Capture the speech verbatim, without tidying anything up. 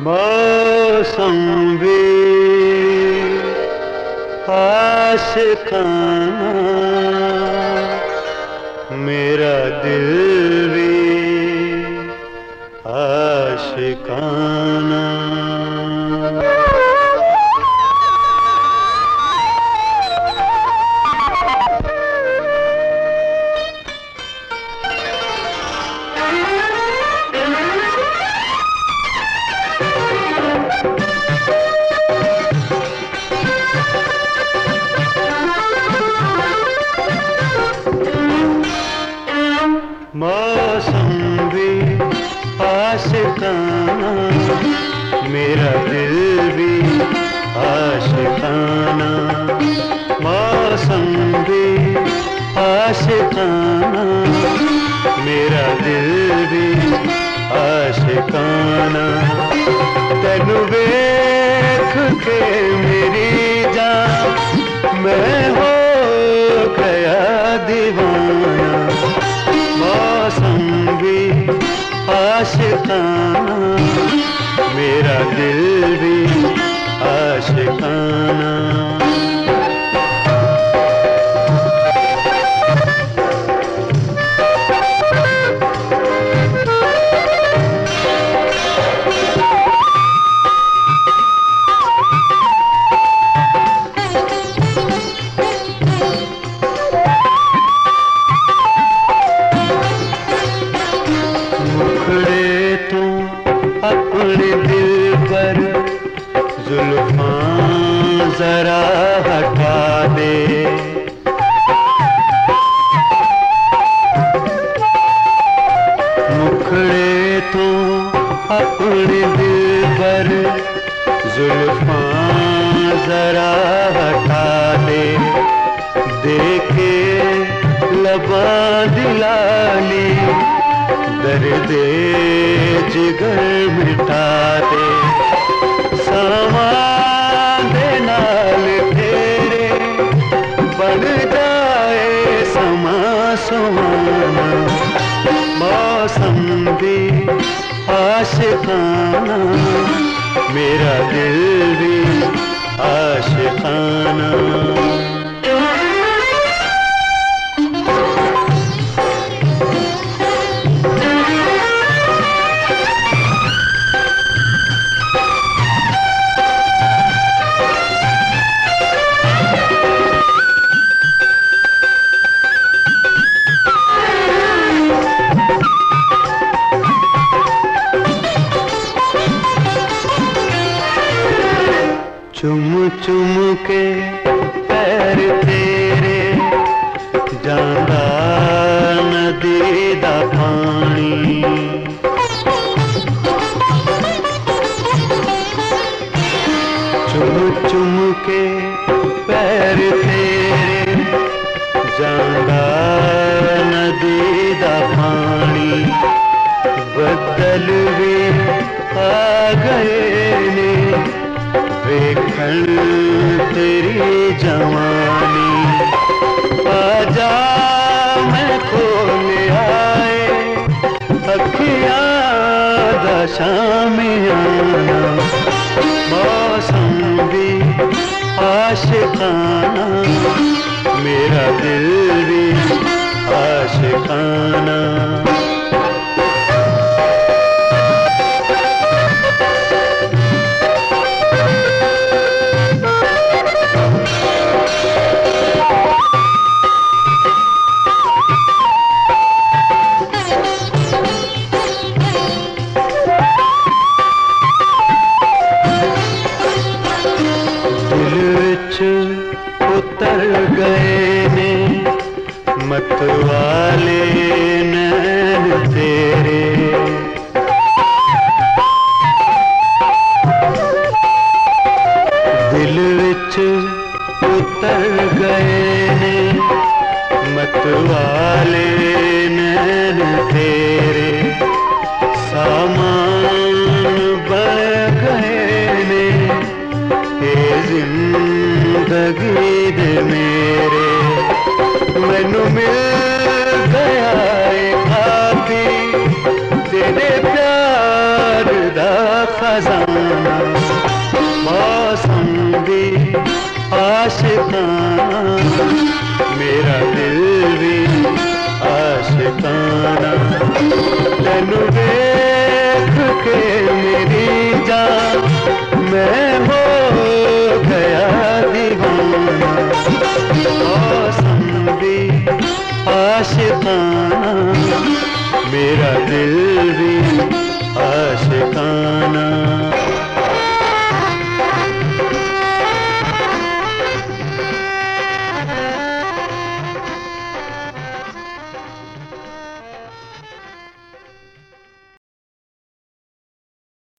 मौसम भी आशिकाना, मेरा दिल भी आशिकाना। मौसम भी आशिकाना, मेरा दिल भी आशिकाना। मौसम भी आशिकाना, मेरा दिल भी आशिकाना। तेनू वेख के मेरी जान मैं हो गया दीवाना। मौसम भी आशिकाना, मेरा दिल भी आशिकाना। अपने दिल पर जुल्फ़ां जरा हटा दे। मुखड़े तो अपने दिल पर जुल्फ़ां जरा हटा दे। देखे लबां दिलाली दर्दे जिगर मिटा दे। समांदे नाल तेरे बन जाए समा सुहाना। मौसम भी आशिकाना, मेरा दिल भी आशिकाना। चुम चुम के पैर तेरे जांदा नदी दा पानी। चुम चुम के पैर तेरे जांदा नदी दा पानी। बदल भी आ गए ने वेखण तेरी जवानी। आजा मैं खोल आए अखियां दा शामियाना। मौसम भी आशिकाना, मेरा दिल भी आशिकाना। उतर गए ने मतवाले ने आशिकाना, मेरा दिल भी आशिकाना। तेनू देख के मेरी जान मैं हो गया दीवाना। मौसम भी आशिकाना, मेरा दिल